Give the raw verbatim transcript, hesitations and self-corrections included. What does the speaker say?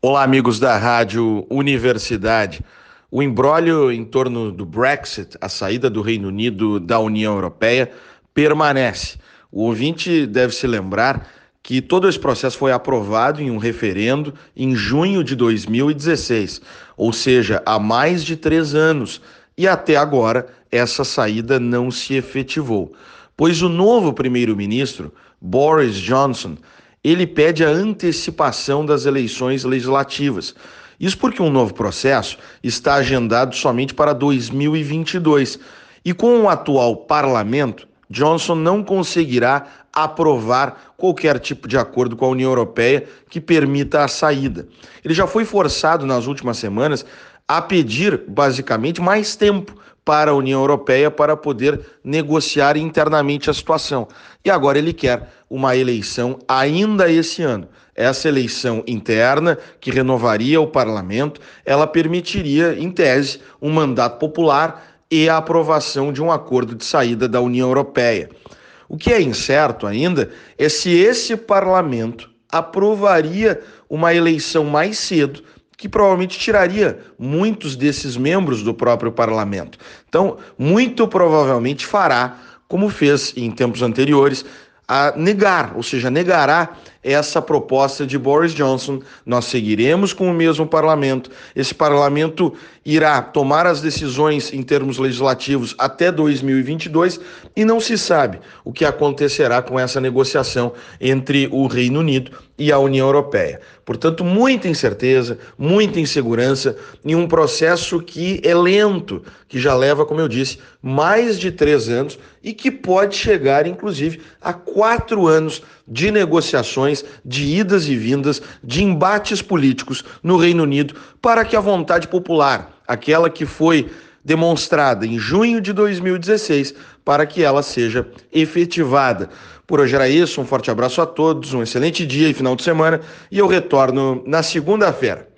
Olá, amigos da Rádio Universidade. O imbróglio em torno do Brexit, a saída do Reino Unido da União Europeia, permanece. O ouvinte deve se lembrar que todo esse processo foi aprovado em um referendo em junho de dois mil e dezesseis, ou seja, há mais de três anos, e até agora essa saída não se efetivou, pois o novo primeiro-ministro, Boris Johnson, ele pede a antecipação das eleições legislativas. Isso porque um novo processo está agendado somente para dois mil e vinte e dois. E com o atual parlamento, Johnson não conseguirá aprovar qualquer tipo de acordo com a União Europeia que permita a saída. Ele já foi forçado nas últimas semanas a pedir, basicamente, mais tempo para a União Europeia para poder negociar internamente a situação. E agora ele quer uma eleição ainda esse ano. Essa eleição interna, que renovaria o parlamento, ela permitiria, em tese, um mandato popular e a aprovação de um acordo de saída da União Europeia. O que é incerto ainda é se esse parlamento aprovaria uma eleição mais cedo, que provavelmente tiraria muitos desses membros do próprio parlamento. Então, muito provavelmente fará, como fez em tempos anteriores, a negar, ou seja, negará essa proposta de Boris Johnson. Nós seguiremos com o mesmo parlamento. Esse parlamento irá tomar as decisões em termos legislativos até dois mil e vinte e dois e não se sabe o que acontecerá com essa negociação entre o Reino Unido e a União Europeia. Portanto, muita incerteza, muita insegurança em um processo que é lento, que já leva, como eu disse, mais de três anos e que pode chegar, inclusive, a quatro anos de negociações, de idas e vindas, de embates políticos no Reino Unido para que a vontade popular, aquela que foi demonstrada em junho de dois mil e dezesseis, para que ela seja efetivada. Por hoje era isso, um forte abraço a todos, um excelente dia e final de semana, e eu retorno na segunda-feira.